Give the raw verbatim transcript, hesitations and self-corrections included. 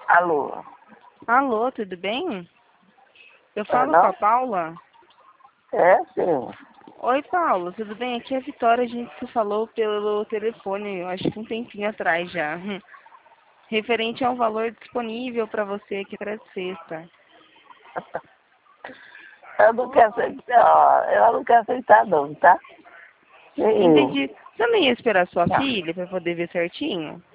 Alô? Alô, tudo bem? Eu É, falo não? com a Paula. É, sim. Oi, Paula, tudo bem? Aqui é a Vitória, a gente se falou pelo telefone, eu acho que um tempinho atrás já. Hum. Referente ao valor disponível para você aqui para sexta. Eu não quero aceitar, eu não quero aceitar não, tá? Nenhum. Entendi. Você não ia esperar sua filha para poder ver certinho?